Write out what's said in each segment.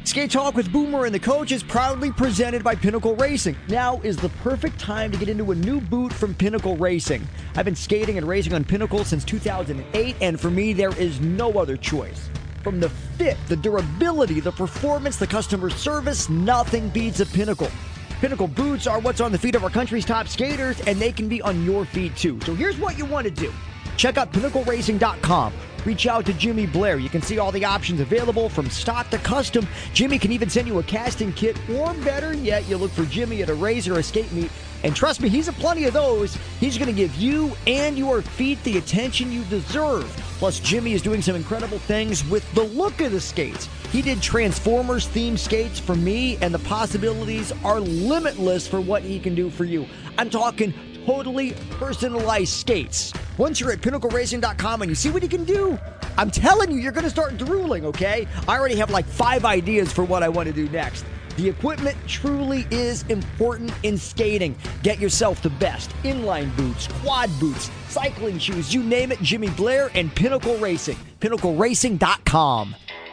Skate Talk with Boomer and the Coach is proudly presented by Pinnacle Racing. Now is the perfect time to get into a new boot from Pinnacle Racing. I've been skating and racing on Pinnacle since 2008, and for me, there is no other choice. From the fit, the durability, the performance, the customer service, nothing beats a Pinnacle. Pinnacle boots are what's on the feet of our country's top skaters, and they can be on your feet too. So here's what you want to do. Check out PinnacleRacing.com. Reach out to Jimmy Blair. You can see all the options available from stock to custom. Jimmy can even send you a casting kit, or better yet, you look for Jimmy at a race or a skate meet. And trust me, he's a plenty of those. He's going to give you and your feet the attention you deserve. Plus, Jimmy is doing some incredible things with the look of the skates. He did Transformers-themed skates for me, and the possibilities are limitless for what he can do for you. I'm talking totally personalized skates. Once you're at PinnacleRacing.com and you see what he can do, I'm telling you, you're going to start drooling, okay? I already have like 5 ideas for what I want to do next. The equipment truly is important in skating. Get yourself the best. Inline boots, quad boots, cycling shoes, you name it, Jimmy Blair and Pinnacle Racing. PinnacleRacing.com.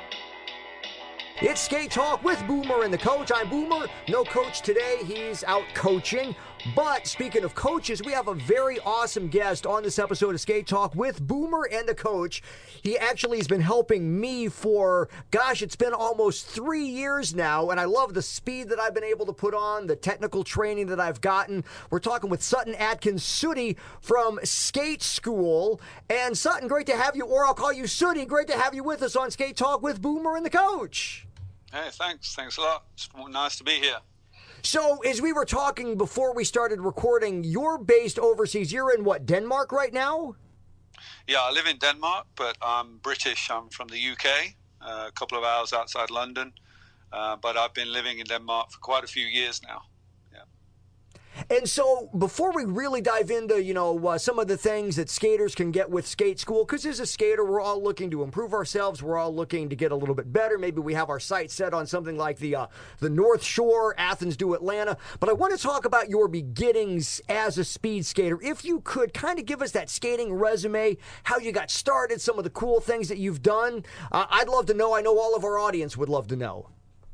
It's Skate Talk with Boomer and the Coach. I'm Boomer. No coach today. He's out coaching. But speaking of coaches, we have a very awesome guest on this episode of Skate Talk with Boomer and the Coach. He actually has been helping me for, it's been almost 3 years now, and I love the speed that I've been able to put on, the technical training that I've gotten. We're talking with Sutton Atkins Sooty from Skate School. And Sutton, great to have you, or I'll call you Sooty. Great to have you with us on Skate Talk with Boomer and the Coach. Hey, thanks. Thanks a lot. It's nice to be here. So, as we were talking before we started recording, you're based overseas. You're in what, Denmark right now? Yeah, I live in Denmark, but I'm British. I'm from the UK, a couple of hours outside London. But I've been living in Denmark for quite a few years now. And so before we really dive into, some of the things that skaters can get with Skate School, because as a skater, we're all looking to improve ourselves. We're all looking to get a little bit better. Maybe we have our sights set on something like the North Shore, Athens to Atlanta. But I want to talk about your beginnings as a speed skater. If you could kind of give us that skating resume, how you got started, some of the cool things that you've done. I'd love to know. I know all of our audience would love to know.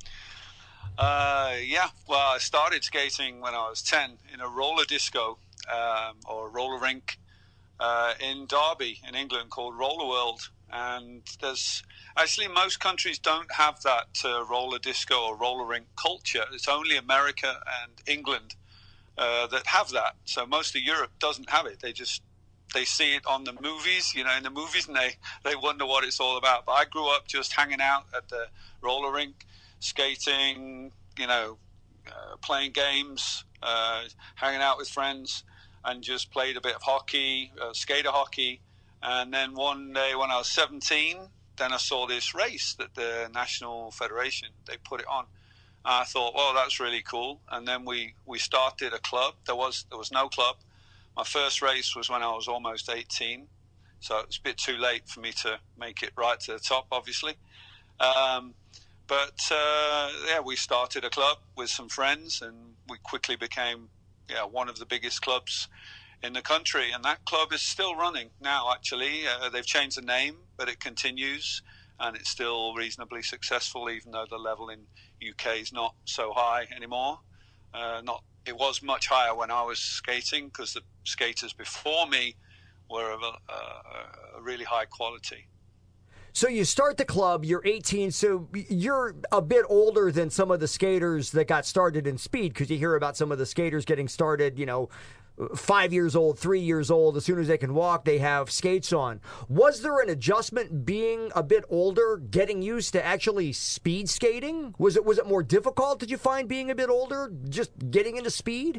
Well, I started skating when I was 10 in a roller disco or roller rink in Derby in England called Roller World. And there's actually most countries don't have that roller disco or roller rink culture. It's only America and England that have that. So most of Europe doesn't have it. They see it on the movies, in the movies, and they wonder what it's all about. But I grew up just hanging out at the roller rink, skating, playing games, hanging out with friends, and just played a bit of hockey, skater hockey. And then one day when I was 17, then I saw this race that the National Federation, they put it on. I thought, well, that's really cool. And then we started a club. There was no club. My first race was when I was almost 18. So it was a bit too late for me to make it right to the top, obviously. But we started a club with some friends, and we quickly became one of the biggest clubs in the country. And that club is still running now, actually. They've changed the name, but it continues, and it's still reasonably successful, even though the level in UK is not so high anymore. It was much higher when I was skating, because the skaters before me were of a really high quality. So you start the club, you're 18, so you're a bit older than some of the skaters that got started in speed, because you hear about some of the skaters getting started, 5 years old, 3 years old. As soon as they can walk, they have skates on. Was there an adjustment being a bit older, getting used to actually speed skating? Was it more difficult, did you find, being a bit older, just getting into speed?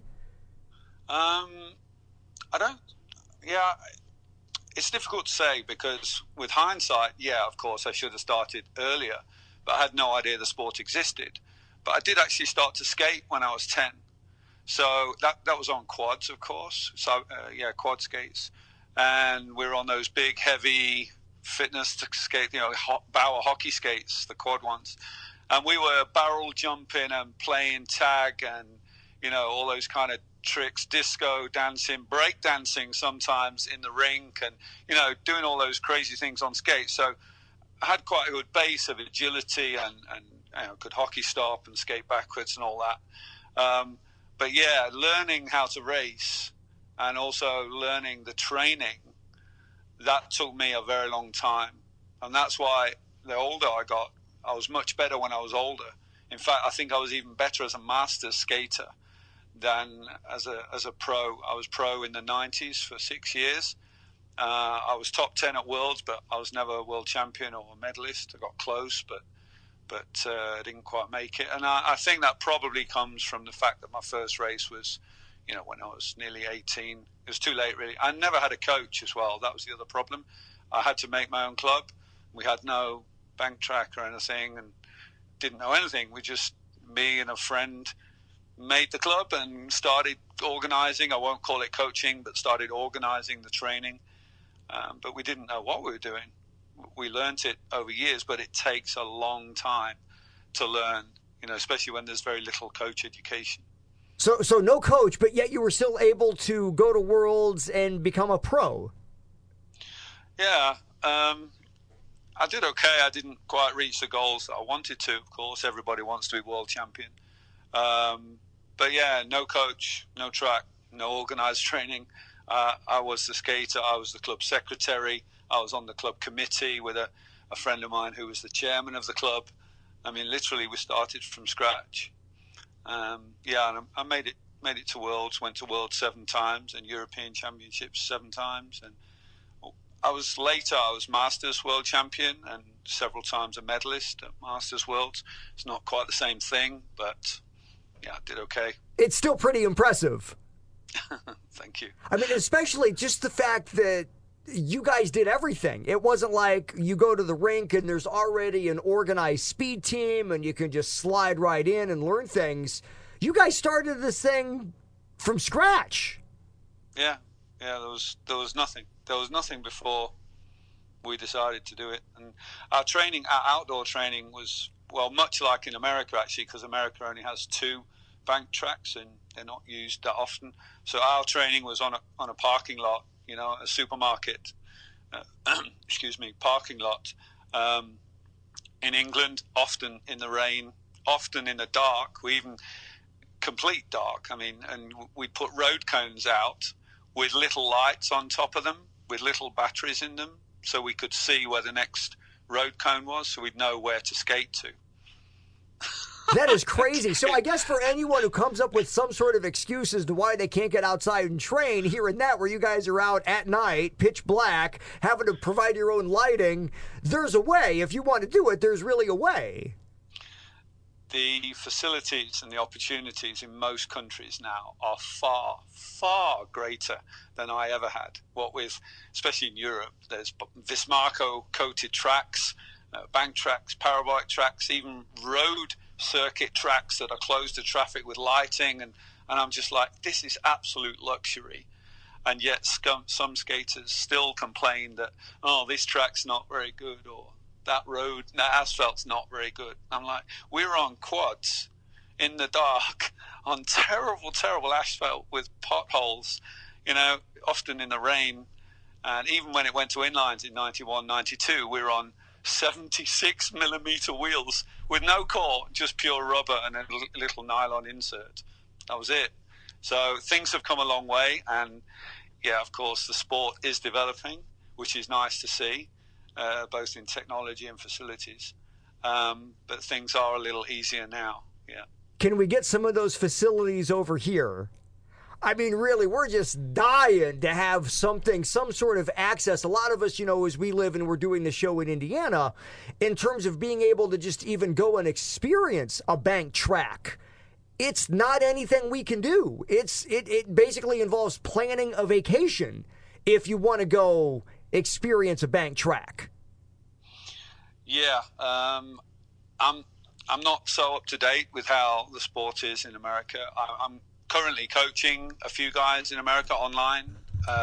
It's difficult to say, because with hindsight, of course, I should have started earlier, but I had no idea the sport existed. But I did actually start to skate when I was 10. So that was on quads, of course. So, quad skates. And we were on those big, heavy fitness to skate, Bauer hockey skates, the quad ones. And we were barrel jumping and playing tag and, all those kind of tricks, disco dancing, break dancing sometimes in the rink, and doing all those crazy things on skates. So I had quite a good base of agility and could hockey stop and skate backwards and all that. But yeah, learning how to race and also learning the training, that took me a very long time. And that's why the older I got, I was much better when I was older. In fact, I think I was even better as a masters skater than as a pro. I was pro in the 90s for 6 years. I was top 10 at Worlds, but I was never a world champion or a medalist. I got close, but I didn't quite make it. And I think that probably comes from the fact that my first race was, when I was nearly 18. It was too late, really. I never had a coach as well. That was the other problem. I had to make my own club. We had no bank track or anything and didn't know anything. We just, me and a friend, made the club and started organizing. I won't call it coaching, but started organizing the training. But we didn't know what we were doing. We learned it over years, but it takes a long time to learn, especially when there's very little coach education. So no coach, but yet you were still able to go to Worlds and become a pro. Yeah, I did okay. I didn't quite reach the goals that I wanted to, of course. Everybody wants to be world champion. But yeah, no coach, no track, no organized training. I was the skater. I was the club secretary. I was on the club committee with a friend of mine who was the chairman of the club. I mean, literally, we started from scratch. And I made it to Worlds. Went to Worlds 7 times and European Championships 7 times. And I was Masters World Champion and several times a medalist at Masters Worlds. It's not quite the same thing, but yeah, I did okay. It's still pretty impressive. Thank you. I mean, especially just the fact that you guys did everything. It wasn't like you go to the rink and there's already an organized speed team and you can just slide right in and learn things. You guys started this thing from scratch. Yeah, there was nothing. There was nothing before we decided to do it. And our outdoor training was, well, much like in America, actually, because America only has 2 bank tracks and they're not used that often. So our training was on a parking lot, a supermarket, parking lot. In England, often in the rain, often in the dark, we even complete dark. I mean, and we put road cones out with little lights on top of them, with little batteries in them, so we could see where the next road cone was, so we'd know where to skate to. That is crazy. So I guess for anyone who comes up with some sort of excuse as to why they can't get outside and train, hearing that where you guys are out at night, pitch black, having to provide your own lighting, there's a way. If you want to do it, there's really a way. The facilities and the opportunities in most countries now are far, far greater than I ever had. What with, especially in Europe, there's Vismarco coated tracks, bank tracks, parabolic tracks, even road circuit tracks that are closed to traffic with lighting. And I'm just like, this is absolute luxury. And yet some skaters still complain that, this track's not very good, or that asphalt's not very good. I'm like, we're on quads in the dark on terrible, terrible asphalt with potholes, often in the rain. And even when it went to inlines in 91, 92, we were on 76 millimeter wheels with no core, just pure rubber and a little nylon insert. That was it. So things have come a long way. And yeah, of course, the sport is developing, which is nice to see. Both in technology and facilities. But things are a little easier now, yeah. Can we get some of those facilities over here? I mean, really, we're just dying to have some sort of access. A lot of us, as we live and we're doing the show in Indiana, in terms of being able to just even go and experience a bank track, it's not anything we can do. It basically involves planning a vacation if you want to go experience a bank track. Yeah, I'm not so up to date with how the sport is in America. I'm currently coaching a few guys in America online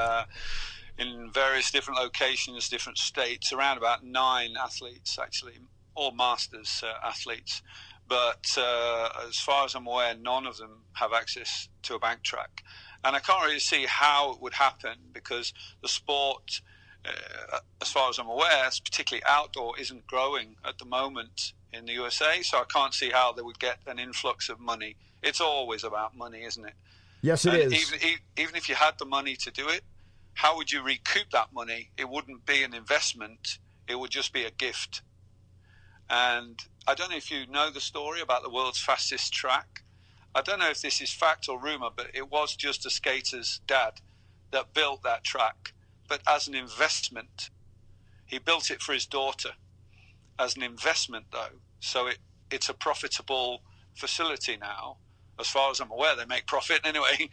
in various different locations, different states, around about 9 athletes actually, all masters athletes. But as far as I'm aware, none of them have access to a bank track. And I can't really see how it would happen because the sport as far as I'm aware, particularly outdoor, isn't growing at the moment in the USA. So I can't see how they would get an influx of money. It's always about money, isn't it? Yes, it is. Even if you had the money to do it, how would you recoup that money? It wouldn't be an investment. It would just be a gift. And I don't know if you know the story about the world's fastest track. I don't know if this is fact or rumor, but it was just a skater's dad that built that track. But as an investment, he built it for his daughter as an investment, though. So it's a profitable facility now. As far as I'm aware, they make profit anyway.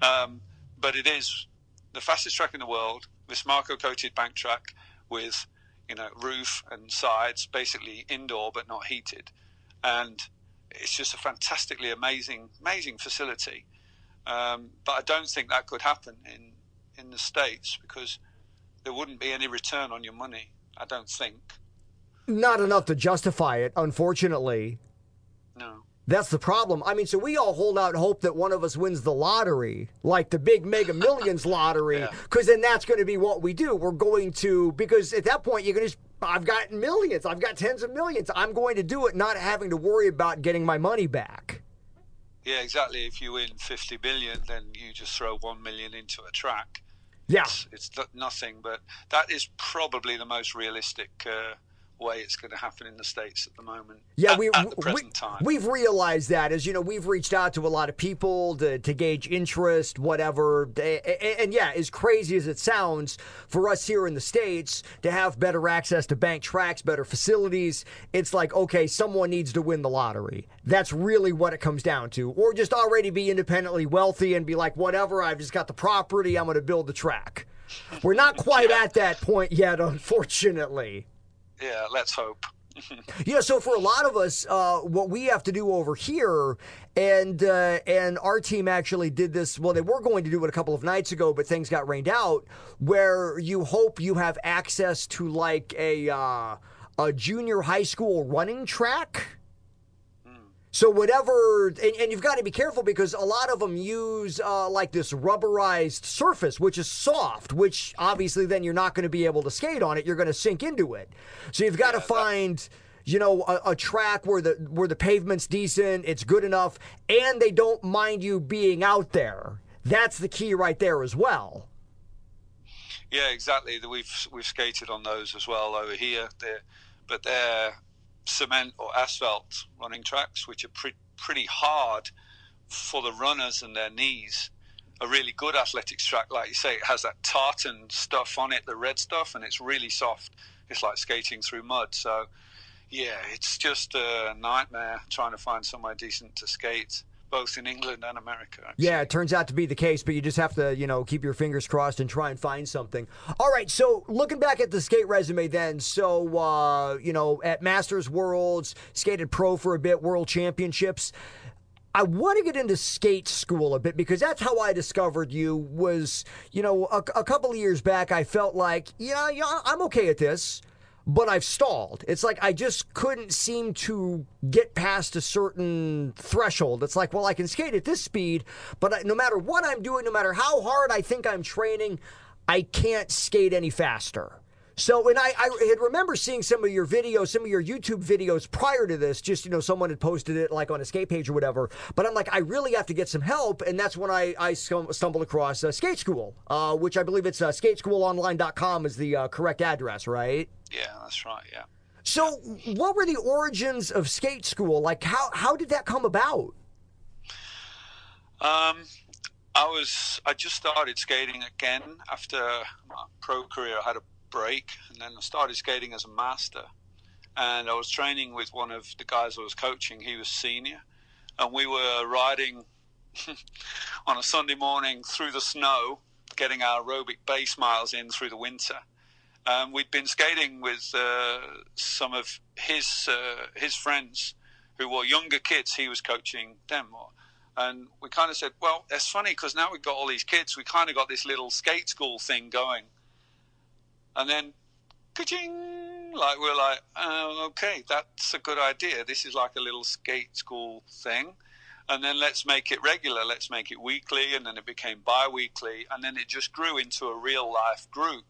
But it is the fastest track in the world, this Marco-coated bank track with, roof and sides, basically indoor but not heated. And it's just a fantastically amazing facility. But I don't think that could happen in the States because there wouldn't be any return on your money, I don't think. Not enough to justify it, unfortunately. No. That's the problem. I mean, so we all hold out hope that one of us wins the lottery, like the big Mega Millions lottery, because then that's going to be what we do. We're going to, because at that point, you're going to, I've got millions, I've got tens of millions. I'm going to do it, not having to worry about getting my money back. Yeah, exactly. If you win 50 billion, then you just throw 1 million into a track. Yeah. It's nothing, but that is probably the most realistic way it's going to happen in the States at the moment. Yeah, at the present time. We've realized that, as you know, we've reached out to a lot of people to gauge interest, whatever. And yeah, as crazy as it sounds, for us here in the States to have better access to bank tracks, better facilities, it's like, okay, someone needs to win the lottery. That's really what it comes down to. Or just already be independently wealthy and be like, whatever, I've just got the property, I'm going to build the track. We're not quite at that point yet, unfortunately. Yeah, let's hope. Yeah, so for a lot of us, what we have to do over here, and our team actually did this, well, they were going to do it a couple of nights ago, but things got rained out, where you hope you have access to like a junior high school running track. So whatever, and you've got to be careful because a lot of them use like this rubberized surface, which is soft, which obviously then you're not going to be able to skate on it. You're going to sink into it. So you've got to find, a track where the pavement's decent, it's good enough, and they don't mind you being out there. That's the key right there as well. Yeah, exactly. We've skated on those as well over here. But they're cement or asphalt running tracks, which are pretty hard for the runners and their knees. A really good athletics track, like you say, it has that tartan stuff on it, the red stuff, and it's really soft. It's like skating through mud. So, yeah, it's just a nightmare trying to find somewhere decent to skate, both in England and America, actually. Yeah, it turns out to be the case, but you just have to, keep your fingers crossed and try and find something. All right, so looking back at the skate resume then, so, at Masters Worlds, skated pro for a bit, World Championships. I want to get into skate school a bit because that's how I discovered you was, a couple of years back, I felt like, I'm okay at this. But I've stalled. It's like I just couldn't seem to get past a certain threshold. It's like, well, I can skate at this speed, but no matter what I'm doing, no matter how hard I think I'm training, I can't skate any faster. So, and I had remember seeing some of your videos, some of your YouTube videos prior to this, just, someone had posted it like on a skate page or whatever. But I'm like, I really have to get some help. And that's when I stumbled across Skate School, which I believe it's skateschoolonline.com is the correct address, right? Yeah, that's right, yeah. So what were the origins of Skate School? Like, how did that come about? I just started skating again after my pro career. I had a break, and then I started skating as a master. And I was training with one of the guys I was coaching. He was senior, and we were riding on a Sunday morning through the snow, getting our aerobic base miles in through the winter. We'd been skating with some of his friends who were younger kids. He was coaching them. And we kind of said, well, that's funny because now we've got all these kids. We kind of got this little skate school thing going. And then, ka-ching, like we're like, okay, that's a good idea. This is like a little skate school thing. And then let's make it regular. Let's make it weekly. And then it became bi-weekly. And then it just grew into a real life group.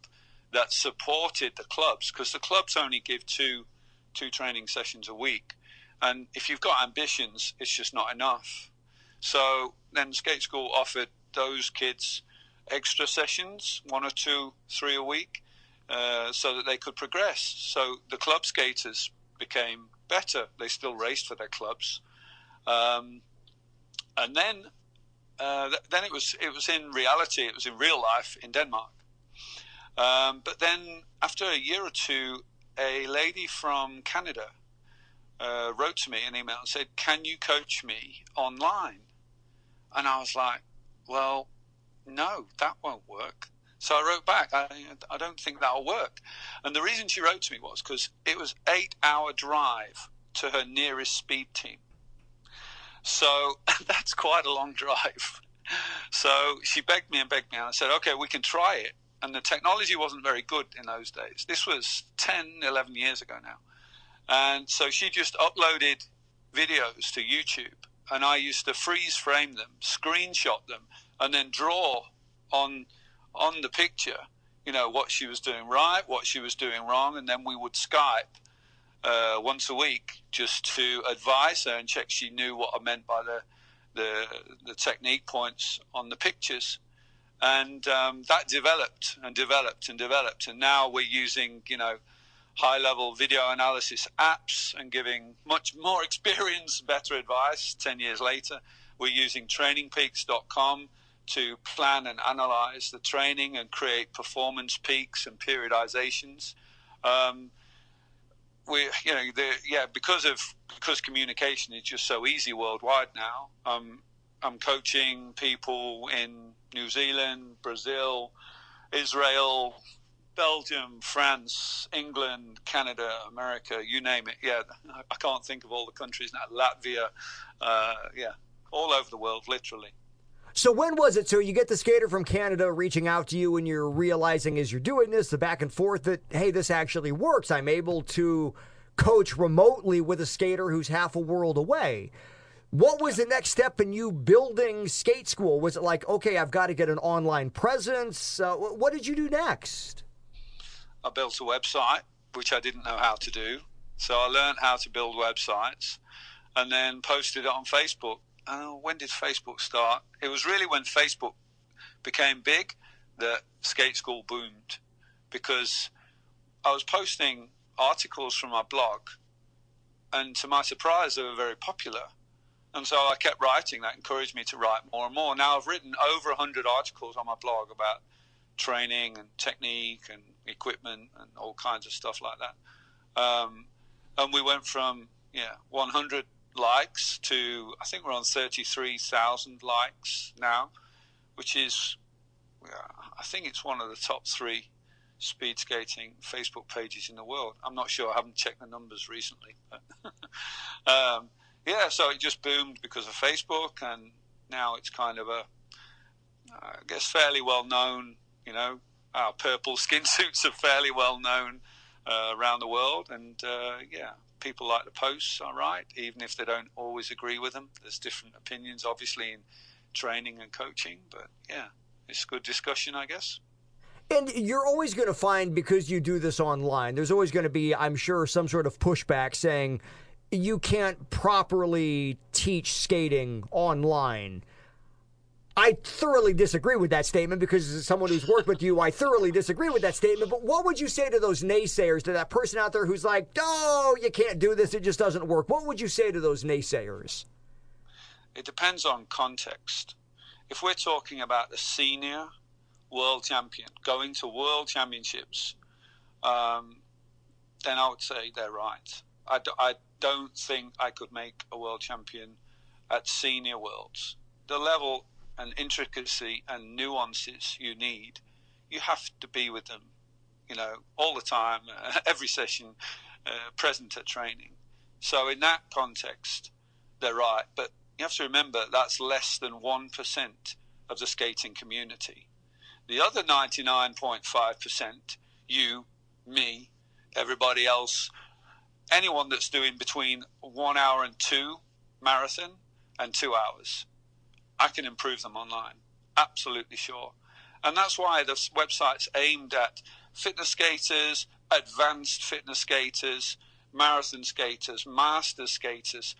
that supported the clubs, because the clubs only give two training sessions a week. And if you've got ambitions, it's just not enough. So then Skate School offered those kids extra sessions, 1 or 2, 3 a week, so that they could progress. So the club skaters became better. They still raced for their clubs. And then it was in reality, it was in real life in Denmark. But then after a year or two, a lady from Canada wrote to me an email and said, "Can you coach me online?" And I was like, well, no, that won't work. So I wrote back, I don't think that'll work. And the reason she wrote to me was because it was 8-hour drive to her nearest speed team. So that's quite a long drive. So she begged me, and I said, okay, we can try it. And the technology wasn't very good in those days. This was 10, 11 years ago now. And so she just uploaded videos to YouTube. And I used to freeze frame them, screenshot them, and then draw on the picture, what she was doing right, what she was doing wrong. And then we would Skype once a week just to advise her and check she knew what I meant by the technique points on the pictures. And that developed and developed and developed. And now we're using, high-level video analysis apps and giving much more experience, better advice 10 years later. We're using trainingpeaks.com to plan and analyze the training and create performance peaks and periodizations. Because communication is just so easy worldwide now. I'm coaching people in New Zealand, Brazil, Israel, Belgium, France, England, Canada, America, you name it. Yeah, I can't think of all the countries now. Latvia, all over the world, literally. So when was it? So you get the skater from Canada reaching out to you and you're realizing as you're doing this, the back and forth, that, hey, this actually works. I'm able to coach remotely with a skater who's half a world away. What was the next step in you building Skate School? Was it like, okay, I've got to get an online presence? What did you do next? I built a website, which I didn't know how to do. So I learned how to build websites and then posted it on Facebook. When did Facebook start? It was really when Facebook became big that Skate School boomed, because I was posting articles from my blog, and to my surprise, they were very popular. And so I kept writing. That encouraged me to write more and more. Now I've written over 100 articles on my blog about training and technique and equipment and all kinds of stuff like that. And we went from 100 likes to, I think we're on 33,000 likes now, which is, I think it's one of the top 3 speed skating Facebook pages in the world. I'm not sure. I haven't checked the numbers recently. But so it just boomed because of Facebook, and now it's kind of I guess fairly well known. Our purple skin suits are fairly well known around the world, and people like the posts, all right, even if they don't always agree with them. There's different opinions, obviously, in training and coaching, but it's a good discussion, I guess. And you're always going to find, because you do this online, there's always going to be, I'm sure, some sort of pushback saying you can't properly teach skating online. I thoroughly disagree with that statement, because as someone who's worked with you, I thoroughly disagree with that statement. But what would you say to those naysayers, to that person out there who's like, oh, you can't do this, it just doesn't work? What would you say to those naysayers? It depends on context. If we're talking about a senior world champion going to world championships, then I would say they're right. I don't think I could make a world champion at senior worlds. The level and intricacy and nuances you need, you have to be with them, all the time, every session, present at training. So in that context, they're right. But you have to remember that's less than 1% of the skating community. The other 99.5%, you, me, everybody else, anyone that's doing between 1 hour and 2 marathon and 2 hours, I can improve them online. Absolutely sure. And that's why the website's aimed at fitness skaters, advanced fitness skaters, marathon skaters, master skaters,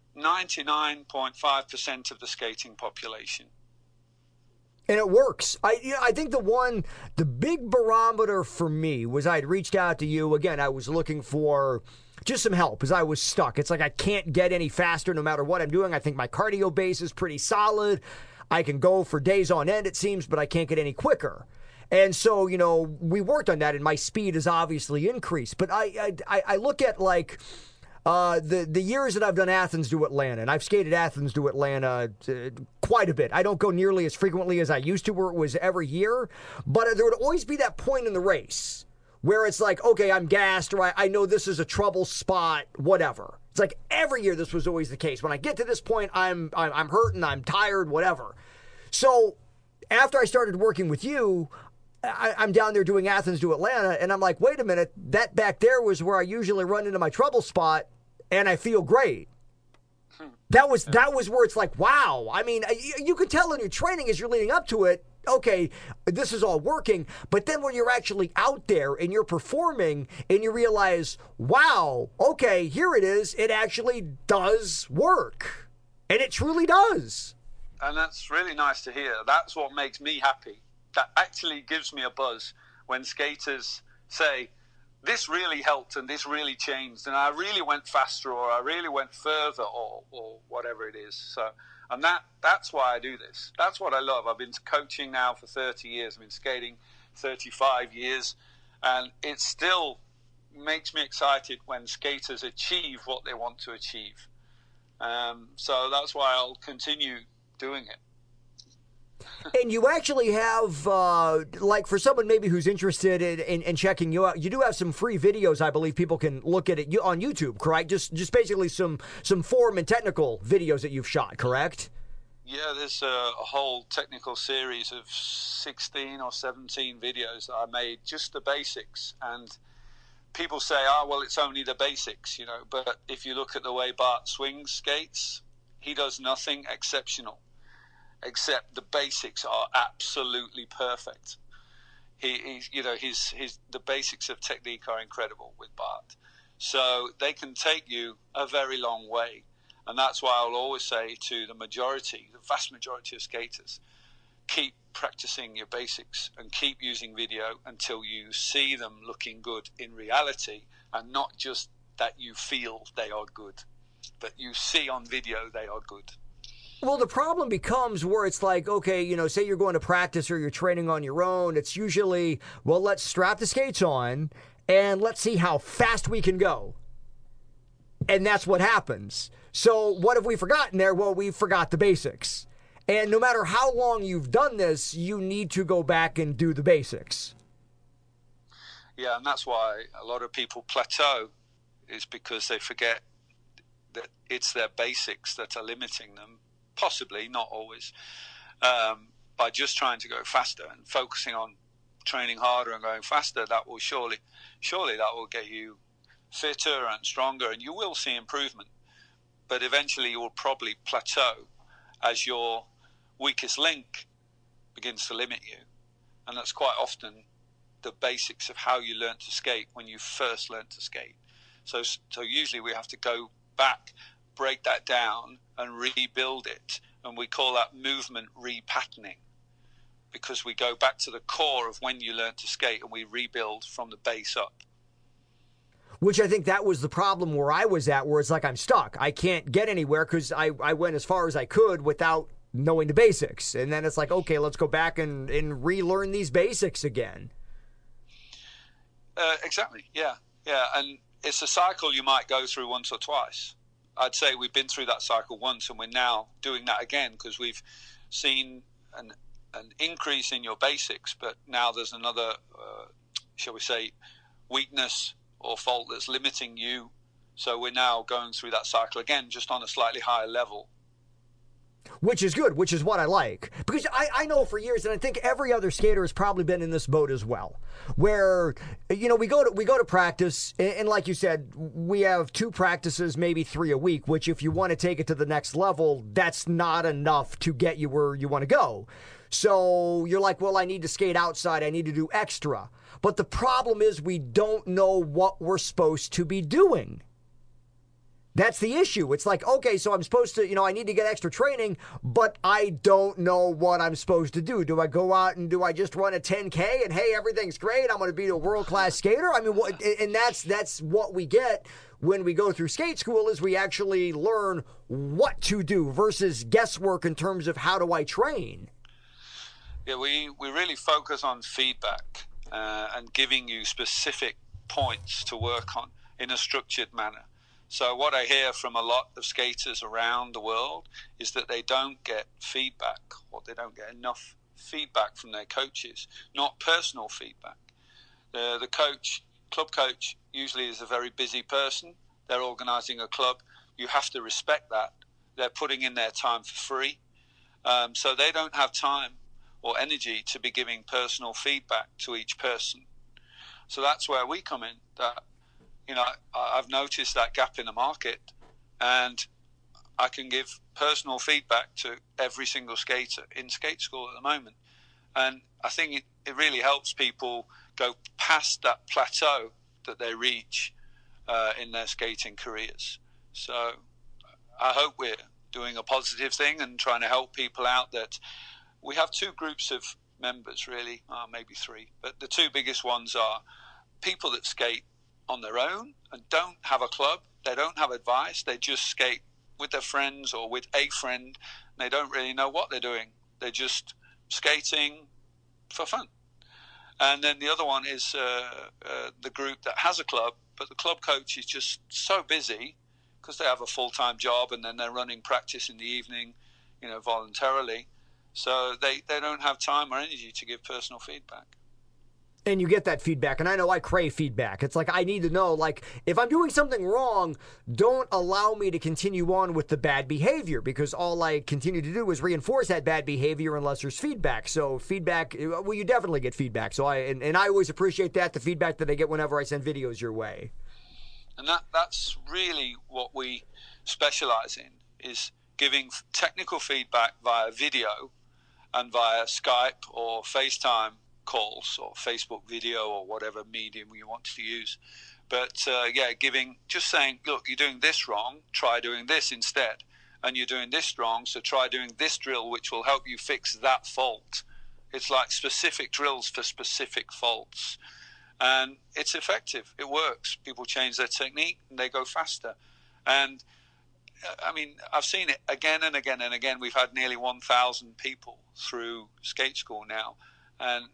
99.5% of the skating population. And it works. I think the big barometer for me was I'd reached out to you. Again, I was looking for just some help because I was stuck. It's like I can't get any faster no matter what I'm doing. I think my cardio base is pretty solid. I can go for days on end, it seems, but I can't get any quicker. And so, we worked on that, and my speed has obviously increased. But I look at, like, the years that I've done Athens to Atlanta, and I've skated Athens to Atlanta quite a bit. I don't go nearly as frequently as I used to, where it was every year. But there would always be that point in the race where it's like, okay, I'm gassed, or I know this is a trouble spot, whatever. It's like every year this was always the case. When I get to this point, I'm hurting, I'm tired, whatever. So after I started working with you, I'm down there doing Athens to Atlanta, and I'm like, wait a minute, that back there was where I usually run into my trouble spot, and I feel great. That was where it's like, wow. I mean, you can tell in your training as you're leading up to it, okay, this is all working. But then when you're actually out there and you're performing and you realize, wow, okay, here it is. It actually does work. And it truly does. And that's really nice to hear. That's what makes me happy. That actually gives me a buzz when skaters say, this really helped and this really changed and I really went faster or I really went further or whatever it is. So, and that's why I do this. That's what I love. I've been coaching now for 30 years. I've been skating 35 years, and it still makes me excited when skaters achieve what they want to achieve. So that's why I'll continue doing it. And you actually have, like for someone maybe who's interested in checking you out, you do have some free videos, I believe people can look at it on YouTube, correct? Just basically some form and technical videos that you've shot, correct? Yeah, there's a whole technical series of 16 or 17 videos that I made, just the basics. And people say, well, it's only the basics, But if you look at the way Bart swings skates, he does nothing exceptional, except the basics are absolutely perfect. The basics of technique are incredible with Bart. So they can take you a very long way. And that's why I'll always say to the vast majority of skaters, keep practicing your basics and keep using video until you see them looking good in reality, and not just that you feel they are good, but you see on video they are good. Well, the problem becomes where it's like, okay, say you're going to practice or you're training on your own. It's usually, well, let's strap the skates on and let's see how fast we can go. And that's what happens. So what have we forgotten there? Well, we forgot the basics. And no matter how long you've done this, you need to go back and do the basics. Yeah, and that's why a lot of people plateau, is because they forget that it's their basics that are limiting them. Possibly, not always, by just trying to go faster and focusing on training harder and going faster. That will surely that will get you fitter and stronger, and you will see improvement. But eventually you will probably plateau as your weakest link begins to limit you. And that's quite often the basics of how you learn to skate when you first learn to skate. So usually we have to go back, break that down and rebuild it. And we call that movement repatterning, because we go back to the core of when you learn to skate and we rebuild from the base up. Which I think that was the problem where I was at, where it's like I'm stuck. I can't get anywhere because I went as far as I could without knowing the basics. And then it's like, okay, let's go back and relearn these basics again. Exactly, yeah. And it's a cycle you might go through once or twice. I'd say we've been through that cycle once, and we're now doing that again because we've seen an increase in your basics, but now there's another, shall we say, weakness or fault that's limiting you. So we're now going through that cycle again, just on a slightly higher level. Which is good, which is what I like. Because I know for years, and I think every other skater has probably been in this boat as well, where, you know, we go to practice, and like you said, we have 2 practices, maybe 3 a week, which if you want to take it to the next level, that's not enough to get you where you want to go. So you're like, well, I need to skate outside, I need to do extra. But the problem is we don't know what we're supposed to be doing. That's the issue. It's like, okay, so I'm supposed to, you know, I need to get extra training, but I don't know what I'm supposed to do. Do I go out and do I just run a 10K and, hey, everything's great, I'm going to be a world-class skater? I mean, and that's what we get when we go through skate school, is we actually learn what to do versus guesswork in terms of how do I train. Yeah, we really focus on feedback and giving you specific points to work on in a structured manner. So what I hear from a lot of skaters around the world is that they don't get feedback, or they don't get enough feedback from their coaches, not personal feedback. The club coach usually is a very busy person. They're organizing a club. You have to respect that. They're putting in their time for free. So they don't have time or energy to be giving personal feedback to each person. So that's where we come in, that, you know, I've noticed that gap in the market, and I can give personal feedback to every single skater in skate school at the moment. And I think it really helps people go past that plateau that they reach in their skating careers. So I hope we're doing a positive thing and trying to help people out. That we have 2 groups of members, really, maybe 3, but the 2 biggest ones are people that skate on their own and don't have a club, they don't have advice, they just skate with their friends or with a friend, and they don't really know what they're doing. They're just skating for fun. And then the other one is the group that has a club, but the club coach is just so busy because they have a full-time job, and then they're running practice in the evening, you know, voluntarily. So they don't have time or energy to give personal feedback. And you get that feedback, and I know I crave feedback. It's like I need to know, like, if I'm doing something wrong, don't allow me to continue on with the bad behavior, because all I continue to do is reinforce that bad behavior unless there's feedback. So feedback, well, you definitely get feedback. So I always appreciate that, the feedback that I get whenever I send videos your way. And that's really what we specialize in, is giving technical feedback via video and via Skype or FaceTime calls or Facebook video or whatever medium you want to use. But just saying, look, you're doing this wrong, try doing this instead. And you're doing this wrong, so try doing this drill, which will help you fix that fault. It's like specific drills for specific faults. And it's effective. It works. People change their technique and they go faster. And I mean, I've seen it again and again and again. We've had nearly 1,000 people through skate school now. And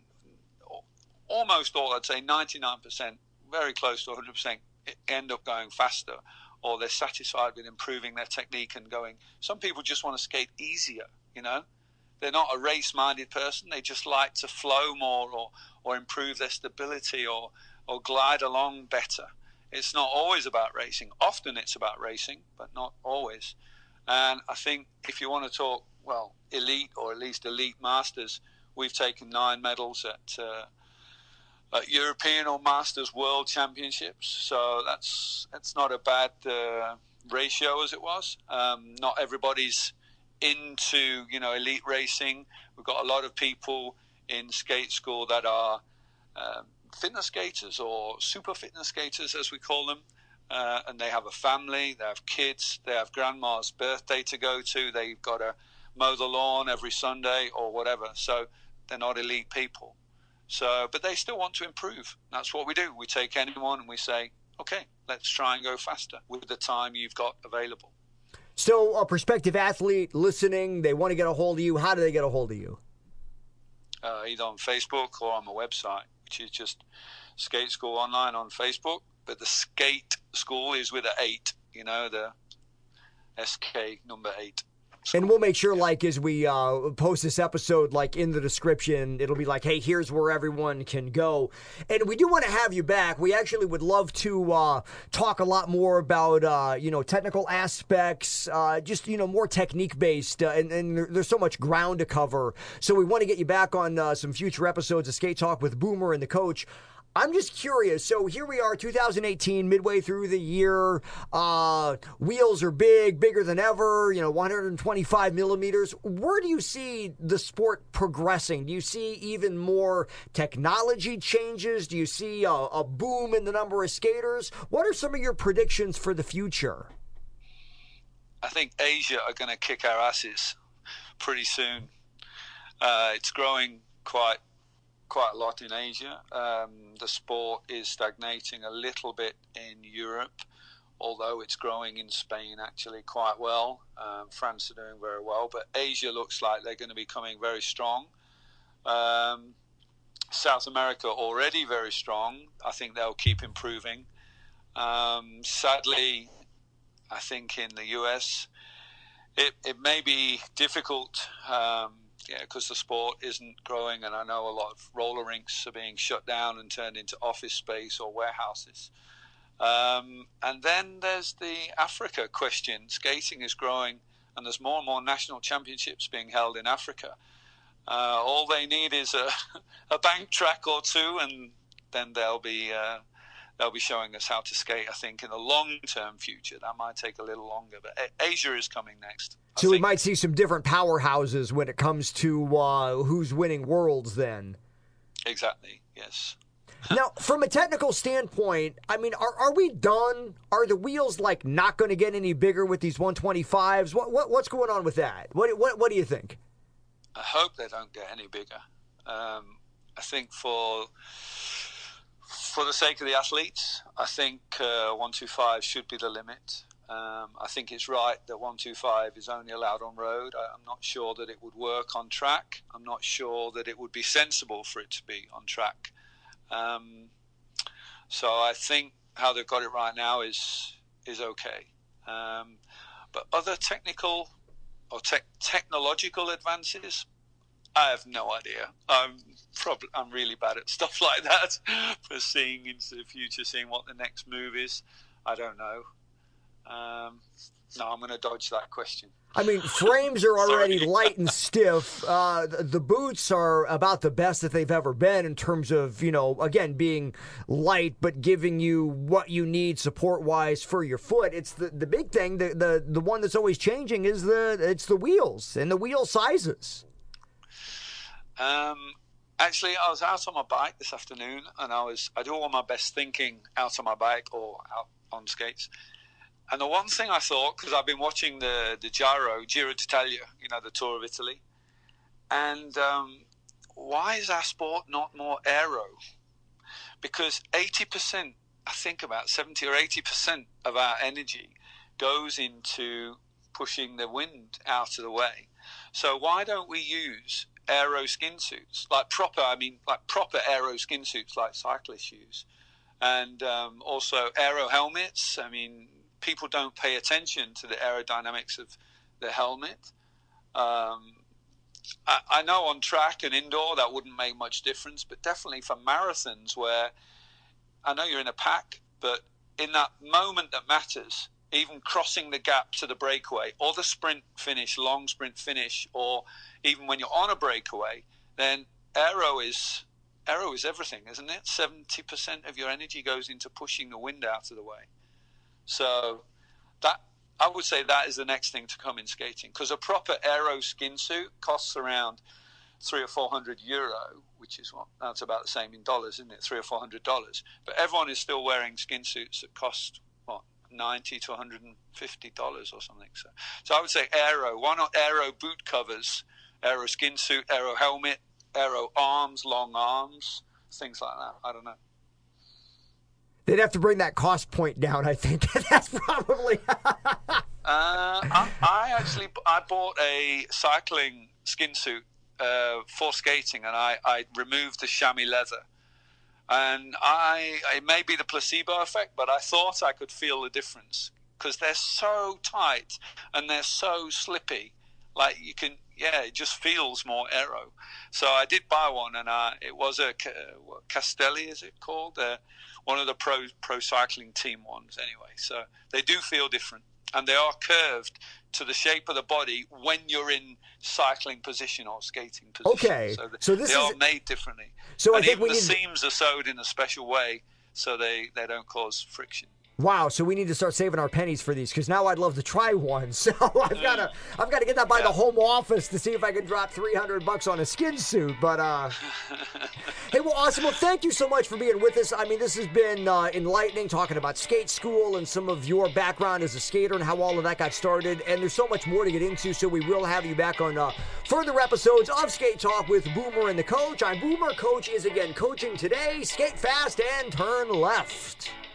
almost all, I'd say 99%, very close to 100%, end up going faster, or they're satisfied with improving their technique and going. Some people just want to skate easier, you know. They're not a race-minded person. They just like to flow more or improve their stability or glide along better. It's not always about racing. Often it's about racing, but not always. And I think if you want to talk, well, elite or at least elite masters, we've taken 9 medals at European or Masters World Championships. So that's not a bad ratio as it was. Not everybody's into, you know, elite racing. We've got a lot of people in skate school that are fitness skaters or super fitness skaters, as we call them, and they have a family, they have kids, they have grandma's birthday to go to, they've got to mow the lawn every Sunday or whatever. So they're not elite people. So, but they still want to improve. That's what we do. We take anyone and we say, okay, let's try and go faster with the time you've got available. So a prospective athlete listening, they want to get a hold of you. How do they get a hold of you? Either on Facebook or on my website, which is just Skate School Online on Facebook. But the Skate School is with an 8, you know, the SK number 8. And we'll make sure, like, as we post this episode, like, in the description, it'll be like, hey, here's where everyone can go. And we do want to have you back. We actually would love to talk a lot more about, technical aspects, just, more technique-based. And there's so much ground to cover. So we want to get you back on some future episodes of Skate Talk with Boomer and the coach. I'm just curious. So here we are, 2018, midway through the year. Wheels are bigger than ever, 125 millimeters. Where do you see the sport progressing? Do you see even more technology changes? Do you see a boom in the number of skaters? What are some of your predictions for the future? I think Asia are going to kick our asses pretty soon. It's growing quite a lot in Asia. The sport is stagnating a little bit in Europe, although it's growing in Spain actually quite well. France are doing very well, but Asia looks like they're going to be coming very strong. South America already very strong. I think they'll keep improving. Sadly, I think in the US, it may be difficult because the sport isn't growing, and I know a lot of roller rinks are being shut down and turned into office space or warehouses. And then there's the Africa question. Skating is growing, and there's more and more national championships being held in Africa. All they need is a bank track or two, and then they'll be showing us how to skate, I think, in the long-term future. That might take a little longer, but Asia is coming next. So we might see some different powerhouses when it comes to who's winning worlds then. Exactly, yes. Now, from a technical standpoint, I mean, are we done? Are the wheels, not going to get any bigger with these 125s? What's going on with that? What do you think? I hope they don't get any bigger. I think for the sake of the athletes, I think 125 should be the limit. I think it's right that 125 is only allowed on road. I'm not sure that it would work on track. I'm not sure that it would be sensible for it to be on track. So I think how they've got it right now is okay. But other technical or technological advances, I have no idea. I'm really bad at stuff like that. For seeing into the future, seeing what the next move is, I don't know. No, I'm going to dodge that question. I mean, frames are already light and stiff. The boots are about the best that they've ever been in terms of, again, being light, but giving you what you need support-wise for your foot. It's the big thing. The one that's always changing is the wheels and the wheel sizes. Actually, I was out on my bike this afternoon, and I do all my best thinking out on my bike or out on skates. And the one thing I thought, because I've been watching the Giro d'Italia, the Tour of Italy, and why is our sport not more aero? Because 80%, I think about 70 or 80% of our energy goes into pushing the wind out of the way. So why don't we use aero skin suits, like proper aero skin suits like cyclists use, and also aero helmets? I mean, people don't pay attention to the aerodynamics of the helmet. I know on track and indoor that wouldn't make much difference, but definitely for marathons where I know you're in a pack, but in that moment that matters, even crossing the gap to the breakaway or the sprint finish, long sprint finish, or even when you're on a breakaway, then aero is everything, isn't it? 70% of your energy goes into pushing the wind out of the way. So that, I would say, that is the next thing to come in skating, because a proper aero skin suit costs around €300 or €400, which is that's about the same in dollars, isn't it? $300 or $400. But everyone is still wearing skin suits that cost $90 to $150 or something. So I would say aero. Why not aero boot covers, aero skin suit, aero helmet, aero arms, long arms, things like that. I don't know. They'd have to bring that cost point down, I think. That's probably... I bought a cycling skin suit for skating, and I removed the chamois leather. And it may be the placebo effect, but I thought I could feel the difference, because they're so tight and they're so slippy. like you can, it just feels more aero. So I did buy one, and it was a Castelli, is it called? One of the pro cycling team ones anyway. So they do feel different, and they are curved to the shape of the body when you're in cycling position or skating position. Okay, so they are made differently. So and I think even the seams are sewed in a special way so they don't cause friction. Wow, so we need to start saving our pennies for these, because now I'd love to try one. So I've got to get that by the home office to see if I can drop $300 on a skin suit. But hey, well, awesome. Well, thank you so much for being with us. I mean, this has been enlightening, talking about skate school and some of your background as a skater and how all of that got started. And there's so much more to get into, so we will have you back on further episodes of Skate Talk with Boomer and the Coach. I'm Boomer. Coach is again coaching today. Skate fast and turn left.